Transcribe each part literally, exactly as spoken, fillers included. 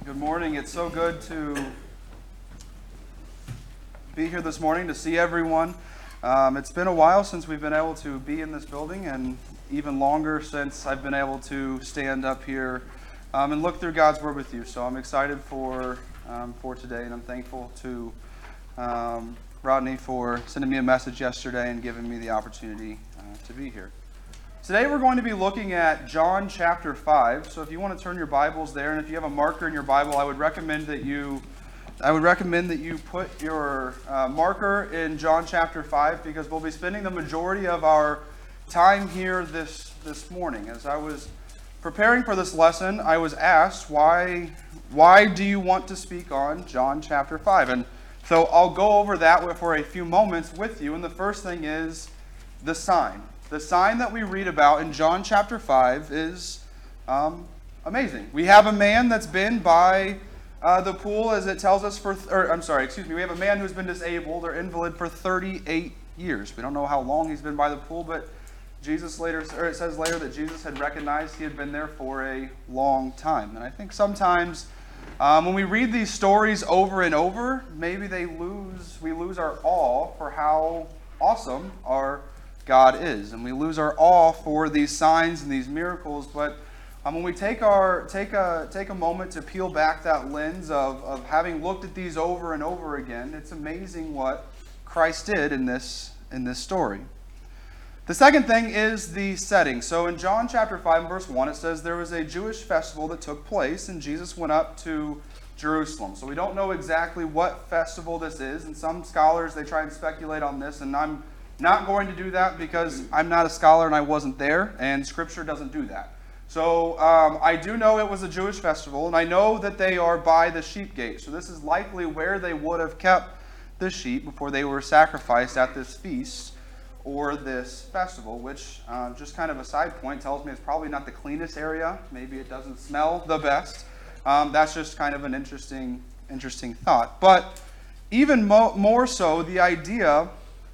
Good morning. It's so good to be here this morning, to see everyone. Um, it's been a while since we've been able to be in this building, and even longer since I've been able to stand up here um, and look through God's Word with you. So I'm excited for um, for today, and I'm thankful to um, Rodney for sending me a message yesterday and giving me the opportunity uh, to be here. Today we're going to be looking at John chapter five. So if you want to turn your Bibles there, and if you have a marker in your Bible, I would recommend that you I would recommend that you put your uh, marker in John chapter five, because we'll be spending the majority of our time here this this morning. As I was preparing for this lesson, I was asked, why why do you want to speak on John chapter five? And so I'll go over that for a few moments with you. And the first thing is the sign. The sign that we read about in John chapter five is um, amazing. We have a man that's been by uh, the pool, as it tells us, for, or I'm sorry, excuse me, we have a man who's been disabled or invalid for thirty-eight years. We don't know how long he's been by the pool, but Jesus later, or it says later that Jesus had recognized he had been there for a long time. And I think sometimes um, when we read these stories over and over, maybe they lose, we lose our awe for how awesome our God is, and we lose our awe for these signs and these miracles. But um, when we take our take a take a moment to peel back that lens of of having looked at these over and over again, it's amazing what Christ did in this in this story. The second thing is the setting. So in John chapter five, verse one, it says there was a Jewish festival that took place, and Jesus went up to Jerusalem. So we don't know exactly what festival this is, and some scholars, they try and speculate on this, and I'm not going to do that because I'm not a scholar and I wasn't there, and Scripture doesn't do that. So um, I do know it was a Jewish festival, and I know that they are by the sheep gate. So this is likely where they would have kept the sheep before they were sacrificed at this feast or this festival, which, uh, just kind of a side point, tells me it's probably not the cleanest area. Maybe it doesn't smell the best. Um, that's just kind of an interesting, interesting thought. But even mo- more so, the idea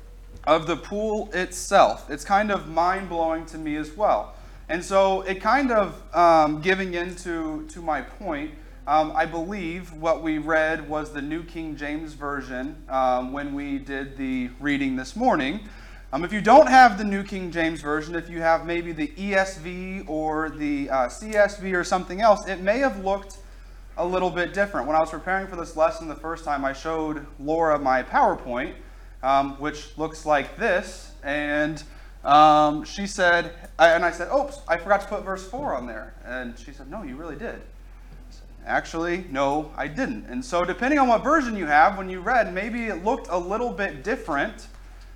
of the pool itself, it's kind of mind-blowing to me as well. And so it kind of, um, giving into to my point, um, I believe what we read was the New King James Version um, when we did the reading this morning. Um, if you don't have the New King James Version, if you have maybe the E S V or the uh, C S V or something else, it may have looked a little bit different. When I was preparing for this lesson the first time, I showed Laura my PowerPoint, Um, which looks like this, and um, she said, and I said, oops, I forgot to put verse four on there. And she said, no, you really did. I said, actually, no, I didn't. And so depending on what version you have, when you read, maybe it looked a little bit different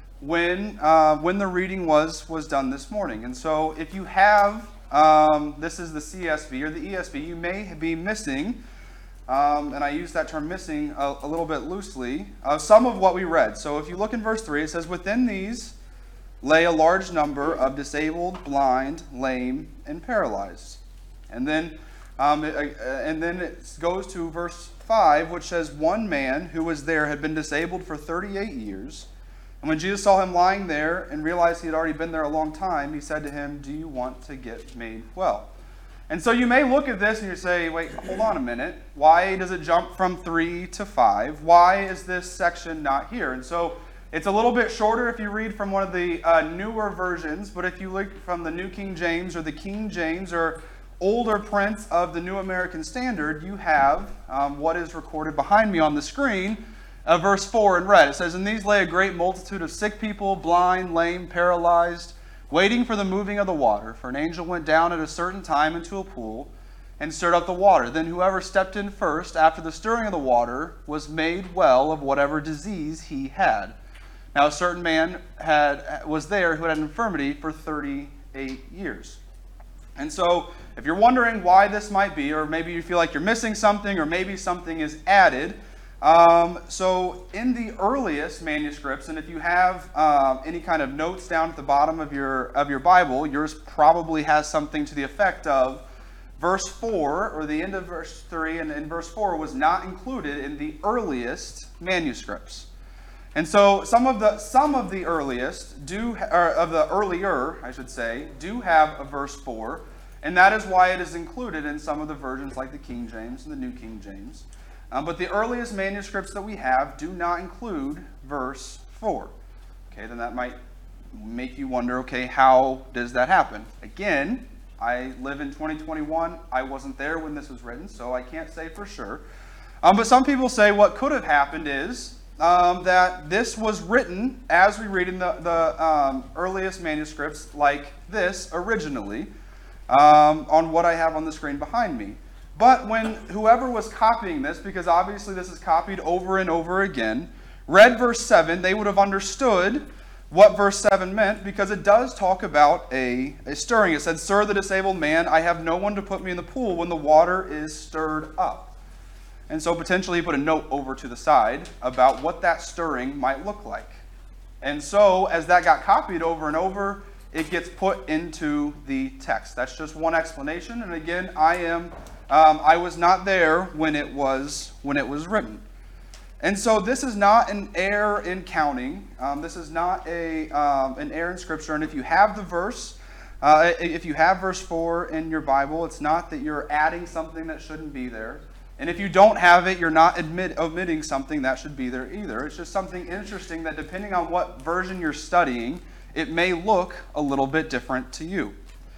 when uh, when the reading was, was done this morning. And so if you have, um, this is the C S V or the E S V, you may be missing, Um, and I use that term missing a, a little bit loosely, uh, some of what we read. So if you look in verse three, it says, within these lay a large number of disabled, blind, lame, and paralyzed. And then, um, it, uh, and then it goes to verse five, which says, one man who was there had been disabled for thirty-eight years. And when Jesus saw him lying there and realized he had already been there a long time, he said to him, do you want to get made well? And so you may look at this and you say, wait, hold on a minute. Why does it jump from three to five? Why is this section not here? And so it's a little bit shorter if you read from one of the uh, newer versions, but if you look from the New King James or the King James or older prints of the New American Standard, you have um, what is recorded behind me on the screen, uh, verse four in red. It says, in these lay a great multitude of sick people, blind, lame, paralyzed, waiting for the moving of the water. For an angel went down at a certain time into a pool and stirred up the water. Then whoever stepped in first after the stirring of the water was made well of whatever disease he had. Now a certain man had was there who had an infirmity for thirty-eight years. And so if you're wondering why this might be, or maybe you feel like you're missing something, or maybe something is added, Um, so in the earliest manuscripts, and if you have um, any kind of notes down at the bottom of your of your Bible, yours probably has something to the effect of verse four, or the end of verse three, and, and verse four was not included in the earliest manuscripts. And so some of the some of the earliest do, or of the earlier, I should say, do have a verse four. And that is why it is included in some of the versions like the King James and the New King James. Um, but the earliest manuscripts that we have do not include verse four. Okay, then that might make you wonder, okay, how does that happen? Again, I live in twenty twenty-one. I wasn't there when this was written, so I can't say for sure. Um, but some people say what could have happened is um, that this was written, as we read in the, the um, earliest manuscripts, like this originally, um, on what I have on the screen behind me. But when whoever was copying this, because obviously this is copied over and over again, read verse seven, they would have understood what verse seven meant, because it does talk about a, a stirring. It said, "Sir, the disabled man, I have no one to put me in the pool when the water is stirred up." And so potentially he put a note over to the side about what that stirring might look like. And so as that got copied over and over, it gets put into the text. That's just one explanation. And again, I am um, I was not there when it was when it was written. And so this is not an error in counting. Um, this is not a um, an error in Scripture. And if you have the verse, uh, if you have verse four in your Bible, it's not that you're adding something that shouldn't be there. And if you don't have it, you're not admit, omitting something that should be there either. It's just something interesting that depending on what version you're studying, it may look a little bit different to you.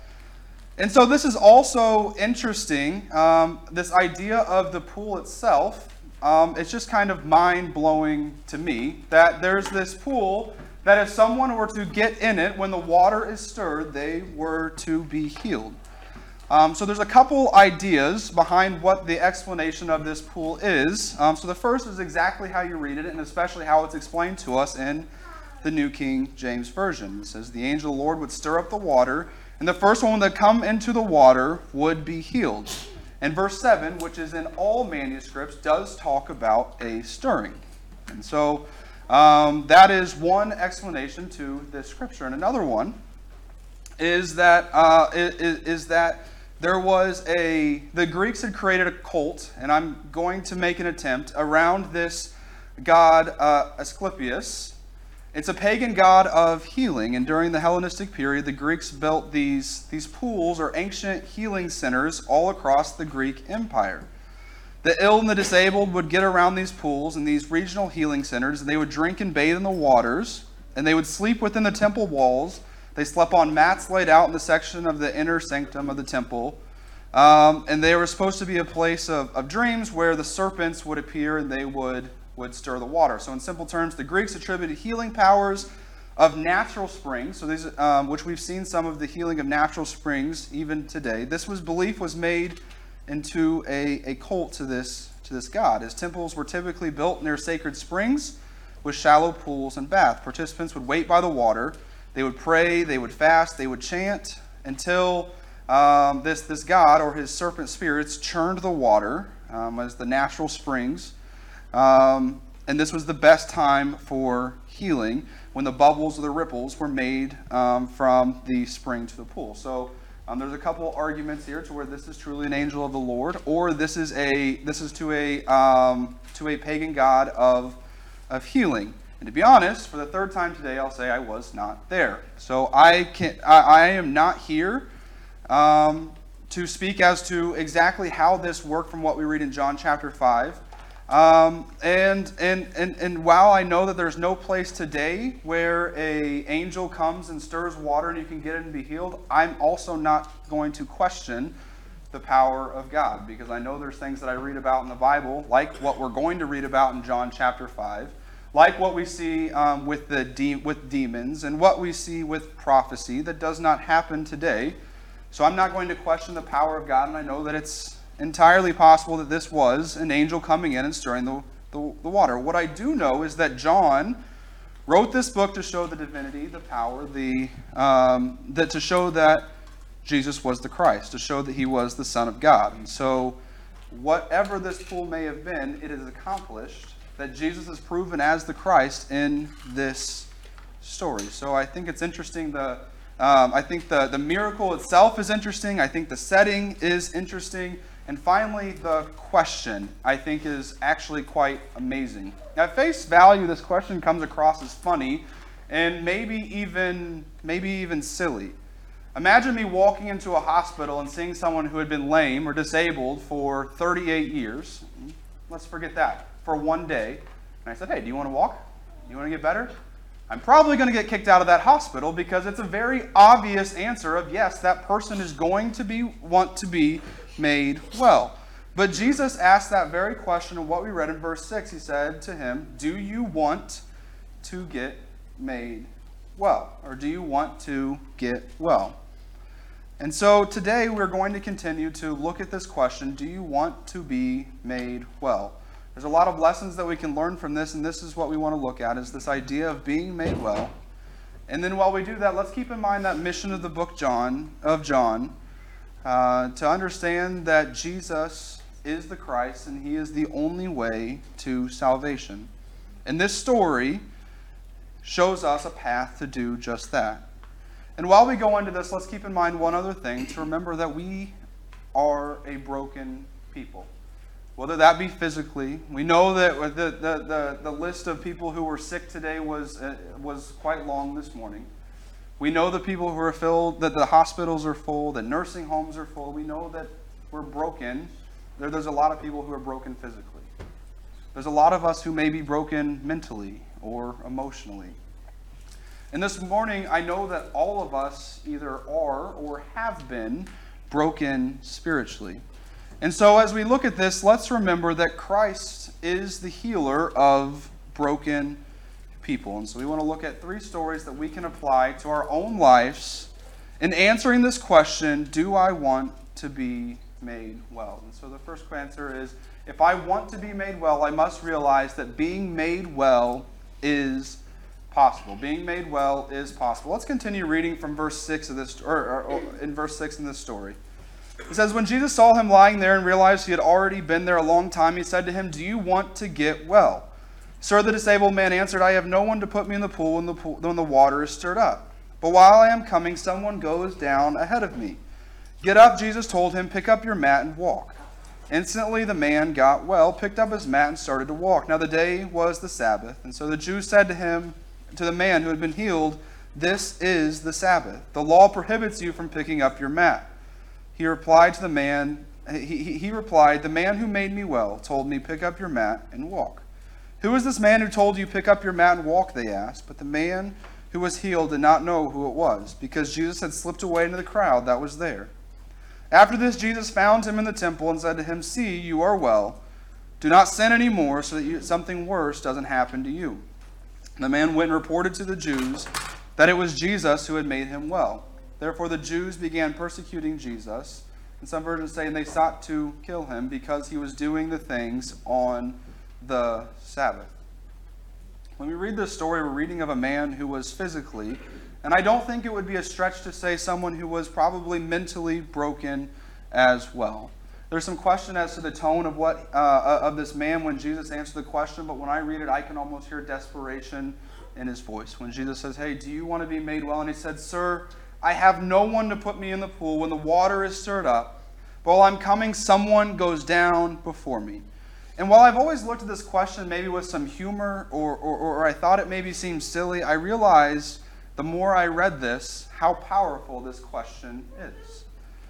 And so this is also interesting, um, this idea of the pool itself. Um, it's just kind of mind-blowing to me that there's this pool that if someone were to get in it, when the water is stirred, they were to be healed. Um, so there's a couple ideas behind what the explanation of this pool is. Um, so the first is exactly how you read it, and especially how it's explained to us in the New King James Version. It says, "The angel of the Lord would stir up the water, and the first one that come into the water would be healed." And verse seven, which is in all manuscripts, does talk about a stirring. And so um, that is one explanation to this scripture. And another one is that uh, is, is that there was a, the Greeks had created a cult, and I'm going to make an attempt, around this god uh, Asclepius. It's a pagan god of healing, and during the Hellenistic period, the Greeks built these, these pools or ancient healing centers all across the Greek Empire. The ill and the disabled would get around these pools and these regional healing centers, and they would drink and bathe in the waters, and they would sleep within the temple walls. They slept on mats laid out in the section of the inner sanctum of the temple, um, and they were supposed to be a place of, of dreams where the serpents would appear and they would would stir the water. So in simple terms, the Greeks attributed healing powers of natural springs, so these, um, which we've seen some of the healing of natural springs even today. This was belief was made into a, a cult to this, to this god. His temples were typically built near sacred springs with shallow pools and baths. Participants would wait by the water. They would pray, they would fast, they would chant until um, this, this god or his serpent spirits churned the water um, as the natural springs. Um, and this was the best time for healing, when the bubbles or the ripples were made um, from the spring to the pool. So um, there's a couple arguments here to where this is truly an angel of the Lord, or this is a this is to a um, to a pagan god of of healing. And to be honest, for the third time today, I'll say I was not there. So I can I, I am not here um, to speak as to exactly how this worked from what we read in John chapter five. Um, and, and, and, and while I know that there's no place today where a angel comes and stirs water and you can get it and be healed, I'm also not going to question the power of God, because I know there's things that I read about in the Bible, like what we're going to read about in John chapter five, like what we see um, with, the de- with demons, and what we see with prophecy that does not happen today. So I'm not going to question the power of God, and I know that it's entirely possible that this was an angel coming in and stirring the, the, the water. What I do know is that John wrote this book to show the divinity, the power, the um, that to show that Jesus was the Christ, to show that he was the Son of God. And so whatever this pool may have been, it is accomplished that Jesus is proven as the Christ in this story. So I think it's interesting. The um, I think the, the miracle itself is interesting. I think the setting is interesting. And finally, the question, I think, is actually quite amazing. At face value, this question comes across as funny and maybe even maybe even silly. Imagine me walking into a hospital and seeing someone who had been lame or disabled for thirty-eight years. Let's forget that. For one day. And I said, hey, do you want to walk? Do you want to get better? I'm probably going to get kicked out of that hospital because it's a very obvious answer of yes, that person is going to be want to be made well. But Jesus asked that very question in what we read in verse six. He said to him, do you want to get made well? Or do you want to get well? And so today we're going to continue to look at this question, do you want to be made well? There's a lot of lessons that we can learn from this, and this is what we want to look at, is this idea of being made well. And then while we do that, let's keep in mind that mission of the book John of John, uh, to understand that Jesus is the Christ, and he is the only way to salvation. And this story shows us a path to do just that. And while we go into this, let's keep in mind one other thing, to remember that we are a broken people. Whether that be physically. We know that the, the, the, the list of people who were sick today was, uh, was quite long this morning. We know the people who are filled, that the hospitals are full, that nursing homes are full. We know that we're broken. There, there's a lot of people who are broken physically. There's a lot of us who may be broken mentally or emotionally. And this morning, I know that all of us either are or have been broken spiritually. And so as we look at this, let's remember that Christ is the healer of broken people. And so we want to look at three stories that we can apply to our own lives in answering this question, do I want to be made well? And so the first answer is, if I want to be made well, I must realize that being made well is possible. Being made well is possible. Let's continue reading from verse six of this, or, or, or in verse six in this story. It says, when Jesus saw him lying there and realized he had already been there a long time, he said to him, do you want to get well? Sir, the disabled man answered, I have no one to put me in the pool when the, pool, when the water is stirred up. But while I am coming, someone goes down ahead of me. Get up, Jesus told him, pick up your mat and walk. Instantly the man got well, picked up his mat and started to walk. Now the day was the Sabbath, and so the Jews said to him, to the man who had been healed, this is the Sabbath. The law prohibits you from picking up your mat. He replied to the man, he, he, he replied, the man who made me well told me, pick up your mat and walk. Who is this man who told you, pick up your mat and walk, they asked. But the man who was healed did not know who it was, because Jesus had slipped away into the crowd that was there. After this, Jesus found him in the temple and said to him, see, you are well. Do not sin anymore, so that you, something worse doesn't happen to you. The man went and reported to the Jews that it was Jesus who had made him well. Therefore the Jews began persecuting Jesus, and some versions say, and they sought to kill him because he was doing the things on the Sabbath. When we read this story, we're reading of a man who was physically, and I don't think it would be a stretch to say someone who was probably mentally broken as well. There's some question as to the tone of what uh, of this man when Jesus answered the question, but when I read it, I can almost hear desperation in his voice. When Jesus says, hey, do you want to be made well? And he said, sir, I have no one to put me in the pool when the water is stirred up. But while I'm coming, someone goes down before me. And while I've always looked at this question maybe with some humor, or, or, or I thought it maybe seemed silly, I realized the more I read this, how powerful this question is.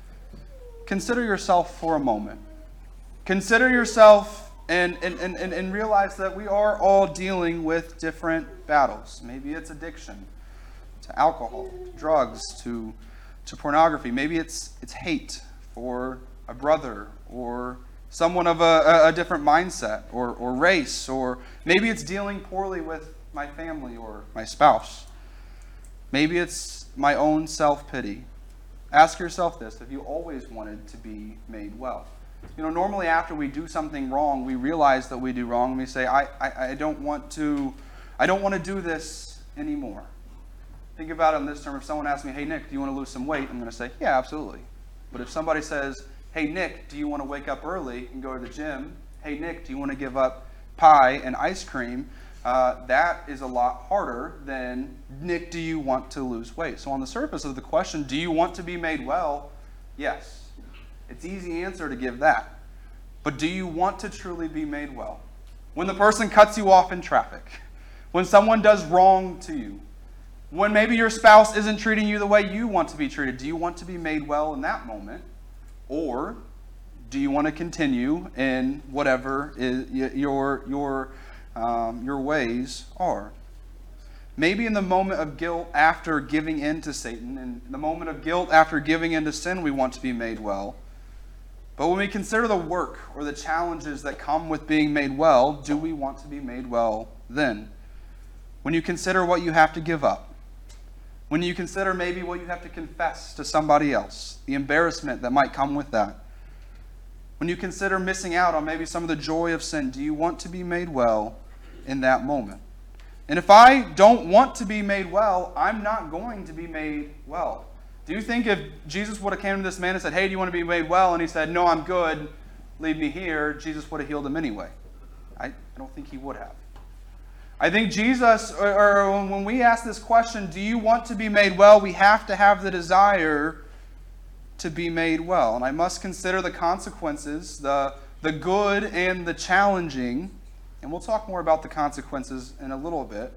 Consider yourself for a moment. Consider yourself and, and, and, and realize that we are all dealing with different battles. Maybe it's addiction to alcohol, drugs, to, to pornography. Maybe it's, it's hate for a brother or someone of a, a different mindset or, or race, or maybe it's dealing poorly with my family or my spouse. Maybe it's my own self-pity. Ask yourself this, have you always wanted to be made well? You know, normally after we do something wrong, we realize that we do wrong, and we say, I, I, I don't want to, I don't want to do this anymore. Think about it in this term. If someone asks me, hey, Nick, do you want to lose some weight? I'm going to say, yeah, absolutely. But if somebody says, hey, Nick, do you want to wake up early and go to the gym? Hey, Nick, do you want to give up pie and ice cream? Uh, that is a lot harder than, Nick, do you want to lose weight? So on the surface of the question, do you want to be made well? Yes. It's an easy answer to give that. But do you want to truly be made well? When the person cuts you off in traffic, when someone does wrong to you, When maybe your spouse isn't treating you the way you want to be treated, do you want to be made well in that moment? Or do you want to continue in whatever is your, your, um, your ways are? Maybe in the moment of guilt after giving in to Satan, and the moment of guilt after giving in to sin, we want to be made well. But when we consider the work or the challenges that come with being made well, do we want to be made well then? When you consider what you have to give up, when you consider maybe what you have to confess to somebody else, the embarrassment that might come with that, when you consider missing out on maybe some of the joy of sin, do you want to be made well in that moment? And if I don't want to be made well, I'm not going to be made well. Do you think if Jesus would have came to this man and said, hey, do you want to be made well? And he said, no, I'm good, leave me here, Jesus would have healed him anyway? I, I don't think he would have. I think Jesus, or, or when we ask this question, do you want to be made well, we have to have the desire to be made well. And I must consider the consequences, the, the good and the challenging. And we'll talk more about the consequences in a little bit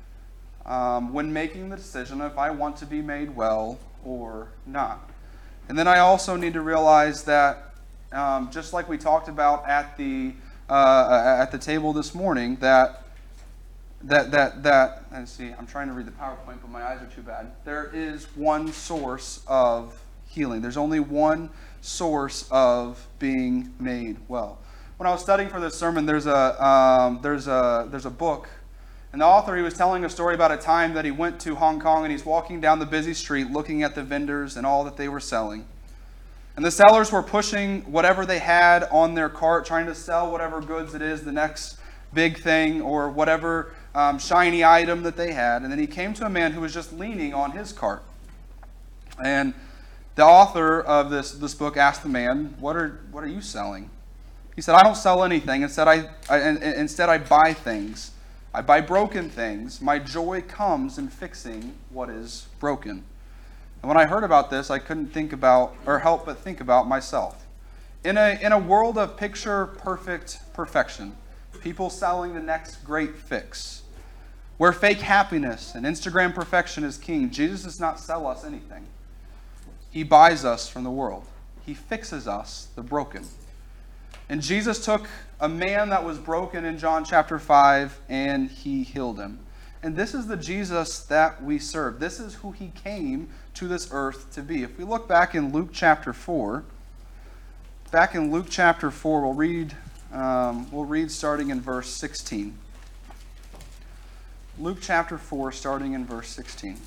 um, when making the decision if I want to be made well or not. And then I also need to realize that, um, just like we talked about at the uh, at the table this morning, that that that that let's see, I'm trying to read the PowerPoint, but my eyes are too bad. There is one source of healing. There's only one source of being made well. When I was studying for this sermon, there's a um, there's a there's a book, and the author, he was telling a story about a time that he went to Hong Kong, and he's walking down the busy street looking at the vendors and all that they were selling, and the sellers were pushing whatever they had on their cart, trying to sell whatever goods it is, the next big thing or whatever um, shiny item that they had, and then he came to a man who was just leaning on his cart, and the author of this this book asked the man, "What are what are you selling?" He said, I don't sell anything. Instead I, I, instead, I buy things. I buy broken things. My joy comes in fixing what is broken. And when I heard about this, I couldn't think about, or help but think about myself. In a, in a world of picture-perfect perfection, people selling the next great fix, where fake happiness and Instagram perfection is king, Jesus does not sell us anything. He buys us from the world. He fixes us, the broken. And Jesus took a man that was broken in John chapter five, and he healed him. And this is the Jesus that we serve. This is who he came to this earth to be. If we look back in Luke chapter four, back in Luke chapter four, we'll read, um, we'll read starting in verse sixteen. Luke chapter four, starting in verse sixteen.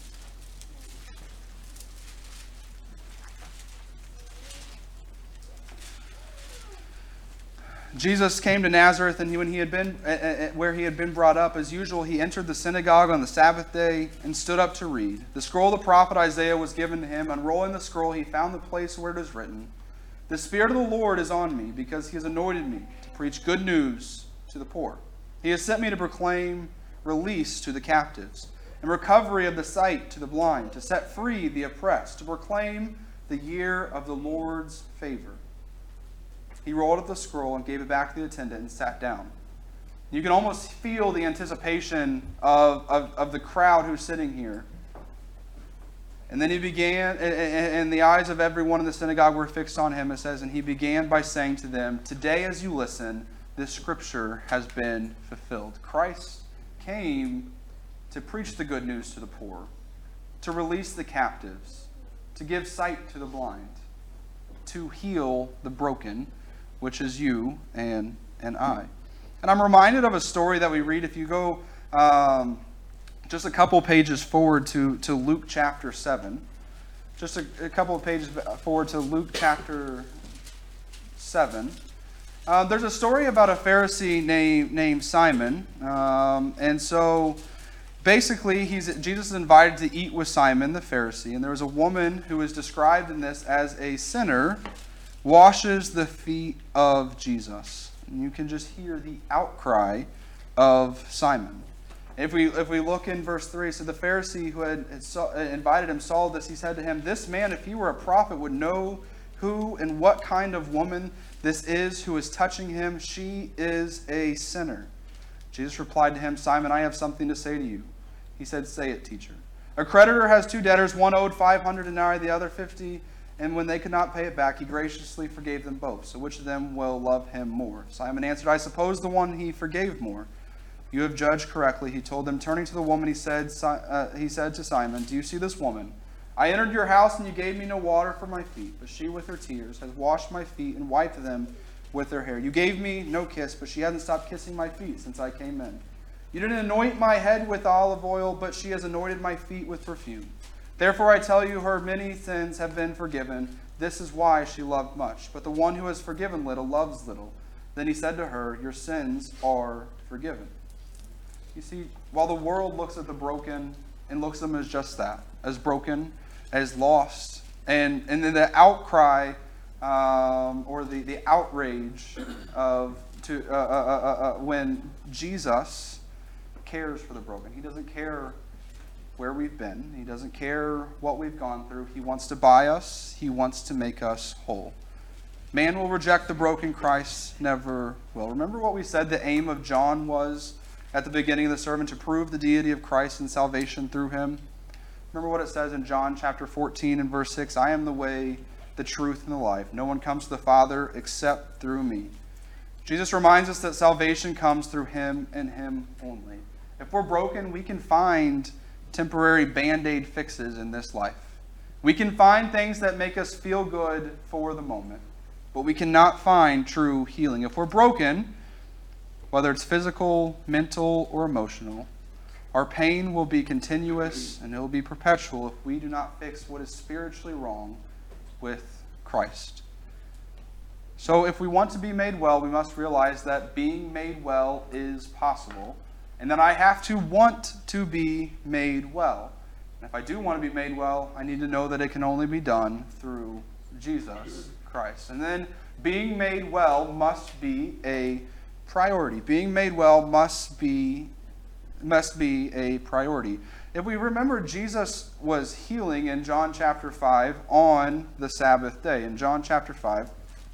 Jesus came to Nazareth, and when he had been uh, where he had been brought up, as usual, he entered the synagogue on the Sabbath day and stood up to read. The scroll of the prophet Isaiah was given to him. Unrolling the scroll, he found the place where it is written, "The Spirit of the Lord is on me, because he has anointed me to preach good news to the poor. He has sent me to proclaim release to the captives, and recovery of the sight to the blind, to set free the oppressed, to proclaim the year of the Lord's favor." He rolled up the scroll and gave it back to the attendant and sat down. You can almost feel the anticipation of, of, of the crowd who's sitting here. And then he began, and the eyes of everyone in the synagogue were fixed on him, it says, and he began by saying to them, "Today as you listen, this scripture has been fulfilled." Christ came to preach the good news to the poor, to release the captives, to give sight to the blind, to heal the broken, which is you and, and I. And I'm reminded of a story that we read if you go um, just a couple pages forward to, to Luke chapter seven. Just a, a couple of pages forward to Luke chapter seven. Uh, there's a story about a Pharisee named, named Simon. Um, and so basically, he's, Jesus is invited to eat with Simon the Pharisee. And there was a woman who is described in this as a sinner, washes the feet of Jesus. And you can just hear the outcry of Simon. If we if we look in verse three, so the Pharisee who had invited him saw this. He said to him, "This man, if he were a prophet, would know who and what kind of woman this is who is touching him. She is a sinner." Jesus replied to him, "Simon, I have something to say to you." He said, "Say it, teacher." A creditor has two debtors, one owed five hundred denarii, the other fifty, and when they could not pay it back, he graciously forgave them both. So which of them will love him more? Simon answered, I suppose the one he forgave more. You have judged correctly, he told them. Turning to the woman, he said, uh, he said to Simon, do you see this woman? I entered your house, and you gave me no water for my feet, but she with her tears has washed my feet and wiped them with her hair. You gave me no kiss, but she hasn't stopped kissing my feet since I came in. You didn't anoint my head with olive oil, but she has anointed my feet with perfume. Therefore I tell you, her many sins have been forgiven. This is why she loved much. But the one who has forgiven little loves little. Then he said to her, your sins are forgiven. You see, while the world looks at the broken and looks at them as just that, as broken, as lost, and, and then the outcry um, or the, the outrage of to uh, uh, uh, uh, when Jesus cares for the broken. He doesn't care where we've been. He doesn't care what we've gone through. He wants to buy us. He wants to make us whole. Man will reject the broken. Christ never will. Remember what we said the aim of John was at the beginning of the sermon? To prove the deity of Christ and salvation through him. Remember what it says in John chapter fourteen and verse six? I am the way, the truth, and the life. No one comes to the Father except through me. Jesus reminds us that salvation comes through him and him only. If we're broken, we can find temporary band-aid fixes in this life. We can find things that make us feel good for the moment, but we cannot find true healing. If we're broken, whether it's physical, mental, or emotional, our pain will be continuous and it will be perpetual if we do not fix what is spiritually wrong with Christ. So if we want to be made well, we must realize that being made well is possible, and that I have to want to be made well. And if I do want to be made well, I need to know that it can only be done through Jesus Christ. And then being made well must be a priority. Being made well must be, must be a priority. If we remember, Jesus was healing in John chapter five on the Sabbath day. In John chapter five,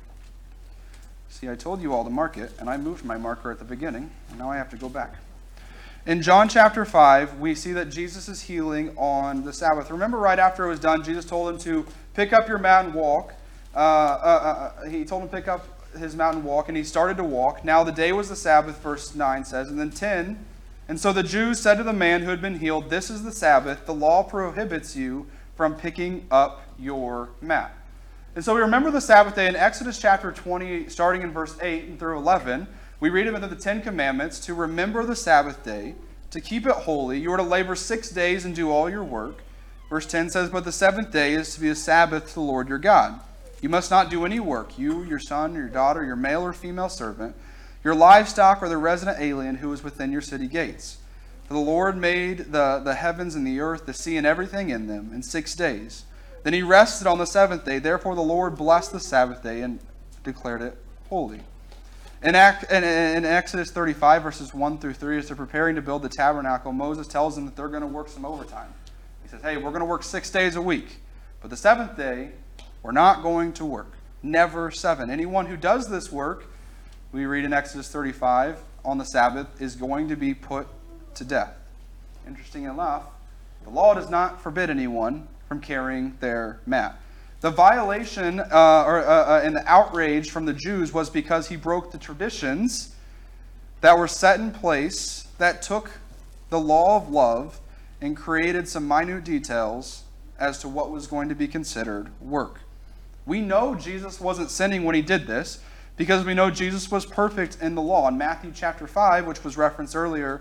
see, I told you all to mark it, and I moved my marker at the beginning, and now I have to go back. In John chapter five, we see that Jesus is healing on the Sabbath. Remember, right after it was done, Jesus told him to pick up your mat and walk. Uh, uh, uh, he told him to pick up his mat and walk, and he started to walk. Now the day was the Sabbath, verse nine says, and then ten. And so the Jews said to the man who had been healed, this is the Sabbath. The law prohibits you from picking up your mat. And so we remember the Sabbath day in Exodus chapter twenty, starting in verse eight and through eleven. We read about the Ten Commandments to remember the Sabbath day, to keep it holy. You are to labor six days and do all your work. Verse ten says, but the seventh day is to be a Sabbath to the Lord your God. You must not do any work, you, your son, your daughter, your male or female servant, your livestock, or the resident alien who is within your city gates. For the Lord made the, the heavens and the earth, the sea, and everything in them in six days. Then he rested on the seventh day. Therefore the Lord blessed the Sabbath day and declared it holy. In, in Exodus thirty-five, verses one through three, as they're preparing to build the tabernacle, Moses tells them that they're going to work some overtime. He says, hey, we're going to work six days a week. But the seventh day, we're not going to work. Never seven. Anyone who does this work, we read in Exodus thirty-five, on the Sabbath, is going to be put to death. Interesting enough, the law does not forbid anyone from carrying their mat. The violation uh, or, uh, uh, and the outrage from the Jews was because he broke the traditions that were set in place that took the law of love and created some minute details as to what was going to be considered work. We know Jesus wasn't sinning when he did this because we know Jesus was perfect in the law. In Matthew chapter five, which was referenced earlier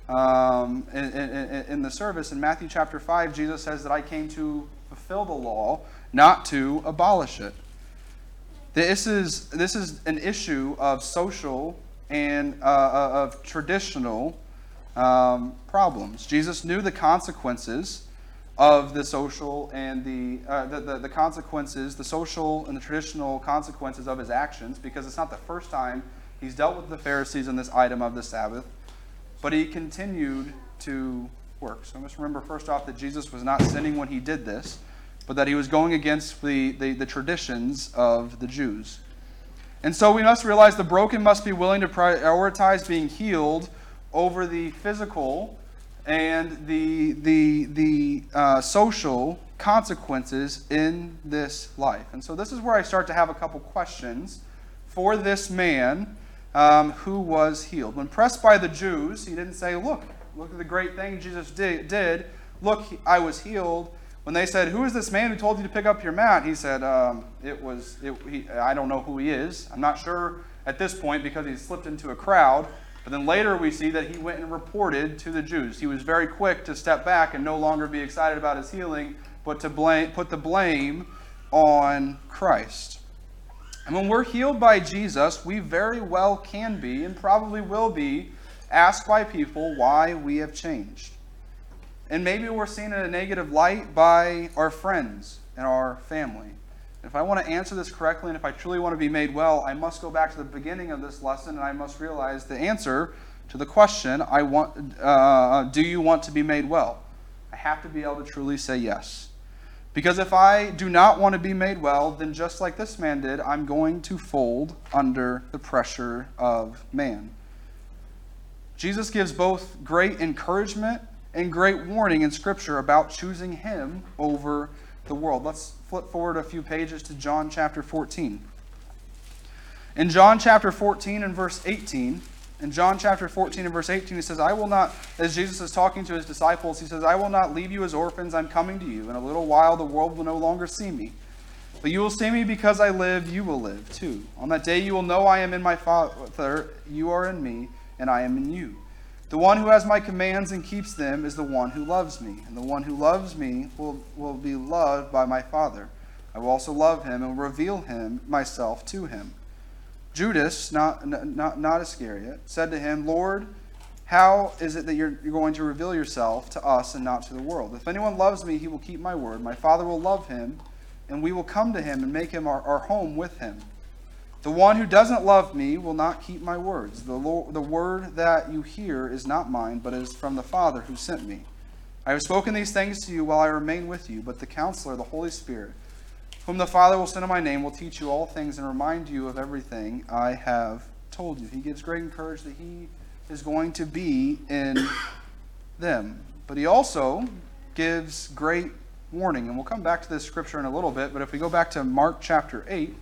um, in, in, in the service, in Matthew chapter five, Jesus says that I came to fulfill the law, not to abolish it. This is, this is an issue of social and uh, of traditional um, problems. Jesus knew the consequences of the social and the, uh, the, the, the consequences, the social and the traditional consequences of his actions, because it's not the first time he's dealt with the Pharisees on this item of the Sabbath, but he continued to work. So we must remember first off that Jesus was not sinning when he did this, but that he was going against the, the, the traditions of the Jews. And so we must realize the broken must be willing to prioritize being healed over the physical and the, the, the uh, social consequences in this life. And so this is where I start to have a couple questions for this man um, who was healed. When pressed by the Jews, he didn't say, look, look at the great thing Jesus did. did. Look, I was healed. When they said, who is this man who told you to pick up your mat? He said, um, it was, it, he, I don't know who he is. I'm not sure at this point because he slipped into a crowd. But then later we see that he went and reported to the Jews. He was very quick to step back and no longer be excited about his healing, but to blame, put the blame on Christ. And when we're healed by Jesus, we very well can be, and probably will be, asked by people why we have changed. And maybe we're seen in a negative light by our friends and our family. If I want to answer this correctly, and if I truly want to be made well, I must go back to the beginning of this lesson, and I must realize the answer to the question, I want, uh, do you want to be made well? I have to be able to truly say yes. Because if I do not want to be made well, then just like this man did, I'm going to fold under the pressure of man. Jesus gives both great encouragement and great warning in Scripture about choosing him over the world. Let's flip forward a few pages to John chapter fourteen. In John chapter fourteen and verse eighteen, in John chapter fourteen and verse eighteen, he says, I will not, as Jesus is talking to his disciples, he says, I will not leave you as orphans, I'm coming to you. In a little while the world will no longer see me. But you will see me because I live, you will live too. On that day you will know I am in my Father, you are in me, and I am in you. The one who has my commands and keeps them is the one who loves me. And the one who loves me will, will be loved by my Father. I will also love him and will reveal him myself to him. Judas, not, not, not Iscariot, said to him, Lord, how is it that you're, you're going to reveal yourself to us and not to the world? If anyone loves me, he will keep my word. My Father will love him, and we will come to him and make him our, our home with him. The one who doesn't love me will not keep my words. The, Lord, the word that you hear is not mine, but is from the Father who sent me. I have spoken these things to you while I remain with you, but the Counselor, the Holy Spirit, whom the Father will send in my name, will teach you all things and remind you of everything I have told you. He gives great encouragement that he is going to be in them. But he also gives great warning. And we'll come back to this scripture in a little bit, but if we go back to Mark chapter eight,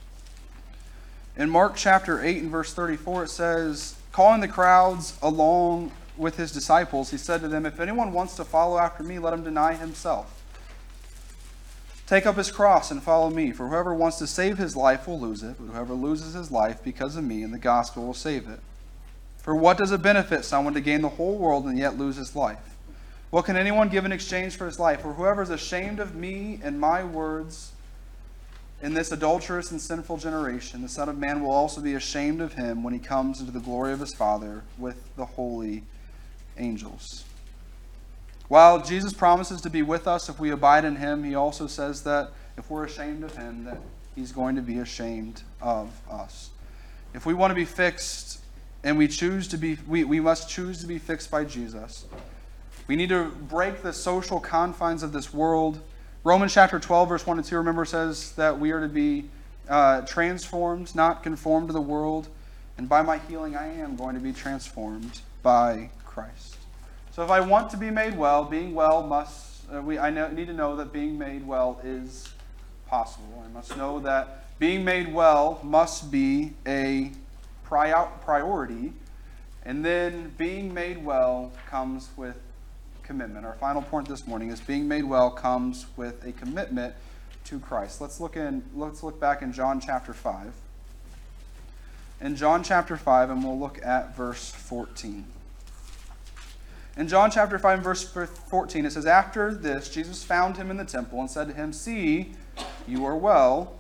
in Mark chapter eight and verse thirty-four, it says, calling the crowds along with his disciples, he said to them, if anyone wants to follow after me, let him deny himself. Take up his cross and follow me. For whoever wants to save his life will lose it, but whoever loses his life because of me and the gospel will save it. For what does it benefit someone to gain the whole world and yet lose his life? What can anyone give in exchange for his life? For whoever is ashamed of me and my words in this adulterous and sinful generation, the Son of Man will also be ashamed of him when he comes into the glory of his Father with the holy angels. While Jesus promises to be with us if we abide in him, he also says that if we're ashamed of him, that he's going to be ashamed of us. If we want to be fixed, and we choose to be, we, we must choose to be fixed by Jesus. We need to break the social confines of this world. Romans chapter twelve, verse one and two, remember, says that we are to be uh, transformed, not conformed to the world. And by my healing, I am going to be transformed by Christ. So if I want to be made well, being well must, uh, we, I know, need to know that being made well is possible. I must know that being made well must be a pri- priority. And then being made well comes with commitment. Our final point this morning is being made well comes with a commitment to Christ. Let's look in, let's look back in John chapter five. In John chapter five, and we'll look at verse fourteen. In John chapter five and verse fourteen, it says, after this, Jesus found him in the temple and said to him, see, you are well.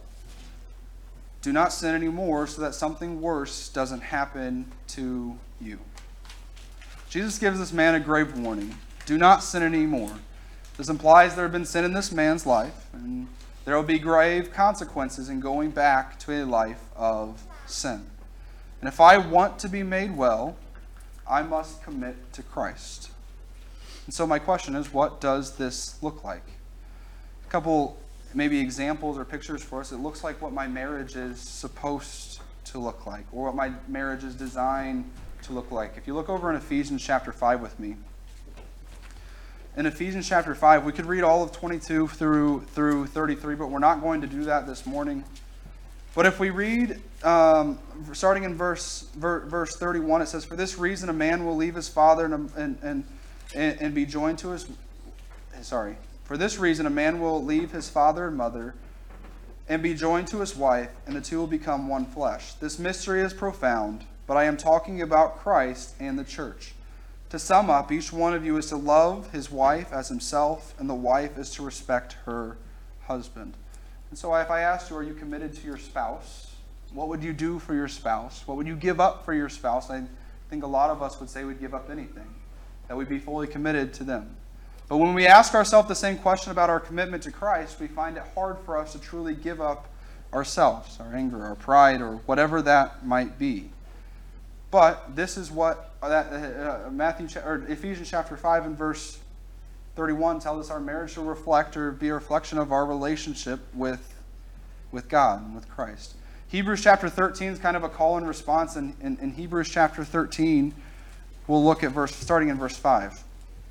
Do not sin anymore so that something worse doesn't happen to you. Jesus gives this man a grave warning. Do not sin anymore. This implies there have been sin in this man's life, and there will be grave consequences in going back to a life of sin. And if I want to be made well, I must commit to Christ. And so my question is, what does this look like? A couple maybe examples or pictures for us. It looks like what my marriage is supposed to look like, or what my marriage is designed to look like. If you look over in Ephesians chapter five with me, in Ephesians chapter five. We could read all of twenty-two through through thirty-three, but we're not going to do that this morning. But if we read, um, starting in verse ver, verse thirty-one, it says, "For this reason a man will leave his father and, and, and, and be joined to his..." Sorry. "For this reason a man will leave his father and mother and be joined to his wife, and the two will become one flesh. This mystery is profound, but I am talking about Christ and the church. To sum up, each one of you is to love his wife as himself, and the wife is to respect her husband." And so if I asked you, are you committed to your spouse? What would you do for your spouse? What would you give up for your spouse? I think a lot of us would say we'd give up anything, that we'd be fully committed to them. But when we ask ourselves the same question about our commitment to Christ, we find it hard for us to truly give up ourselves, our anger, our pride, or whatever that might be. But this is what that uh, Matthew or Ephesians chapter five and verse thirty-one tells us: our marriage should reflect or be a reflection of our relationship with, with God and with Christ. Hebrews chapter thirteen is kind of a call and response. In, in, in Hebrews chapter thirteen, we'll look at verse starting in verse five.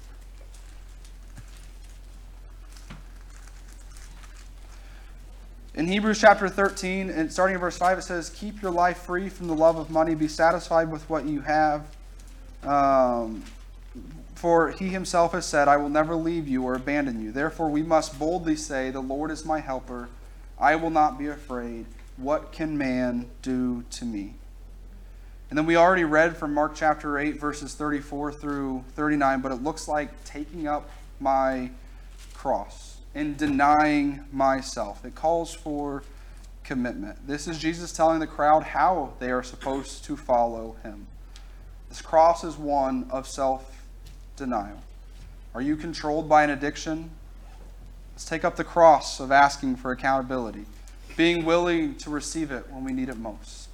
In Hebrews chapter thirteen, and starting in verse five, it says, "Keep your life free from the love of money. Be satisfied with what you have. Um, for he himself has said, I will never leave you or abandon you. Therefore we must boldly say, the Lord is my helper. I will not be afraid. What can man do to me?" And then we already read from Mark chapter eight, verses thirty-four through thirty-nine, but it looks like taking up my cross and denying myself. It calls for commitment. This is Jesus telling the crowd how they are supposed to follow him. This cross is one of self-denial. Are you controlled by an addiction? Let's take up the cross of asking for accountability, being willing to receive it when we need it most.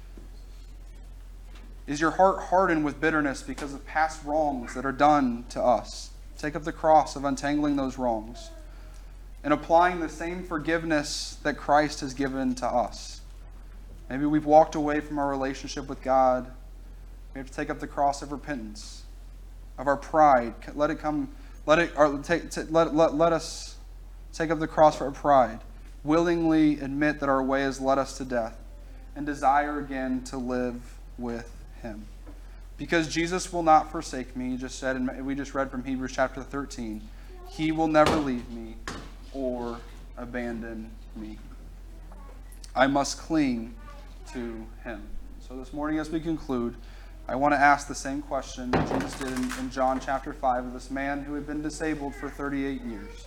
Is your heart hardened with bitterness because of past wrongs that are done to us? Take up the cross of untangling those wrongs and applying the same forgiveness that Christ has given to us. Maybe we've walked away from our relationship with God. We have to take up the cross of repentance, of our pride. Let it come, let it, or take, t- let, let, let us take up the cross for our pride. Willingly admit that our way has led us to death and desire again to live with him. Because Jesus will not forsake me, he just said, and we just read from Hebrews chapter thirteen, he will never leave me or abandon me. I must cling to him. So this morning as we conclude, I want to ask the same question that Jesus did in, in John chapter five of this man who had been disabled for thirty-eight years.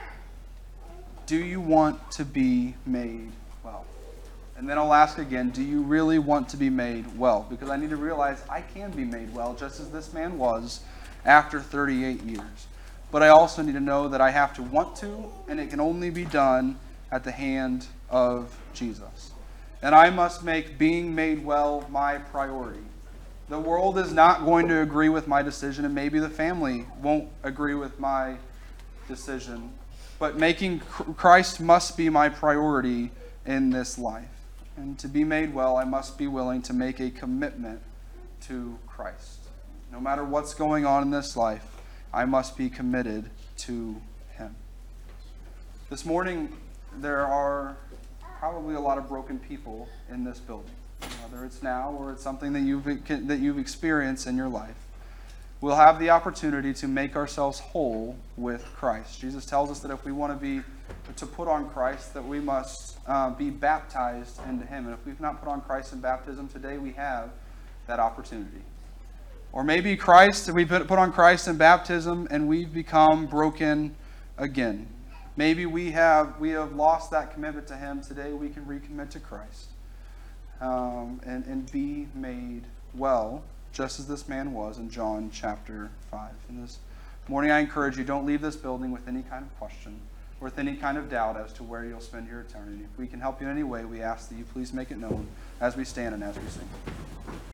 Do you want to be made well? And then I'll ask again, do you really want to be made well? Because I need to realize I can be made well just as this man was after thirty-eight years. But I also need to know that I have to want to, and it can only be done at the hand of Jesus. And I must make being made well my priority. The world is not going to agree with my decision, and maybe the family won't agree with my decision. But making Christ must be my priority in this life. And to be made well, I must be willing to make a commitment to Christ. No matter what's going on in this life, I must be committed to him. This morning, there are probably a lot of broken people in this building. Whether it's now or it's something that you've, that you've experienced in your life. We'll have the opportunity to make ourselves whole with Christ. Jesus tells us that if we want to be, to put on Christ, that we must uh, be baptized into him. And if we've not put on Christ in baptism, today we have that opportunity. Or maybe Christ, we put on Christ in baptism and we've become broken again. Maybe we have we have lost that commitment to him. Today we can recommit to Christ um, and, and be made well, just as this man was in John chapter five. And this morning I encourage you, don't leave this building with any kind of question or with any kind of doubt as to where you'll spend your eternity. If we can help you in any way, we ask that you please make it known as we stand and as we sing.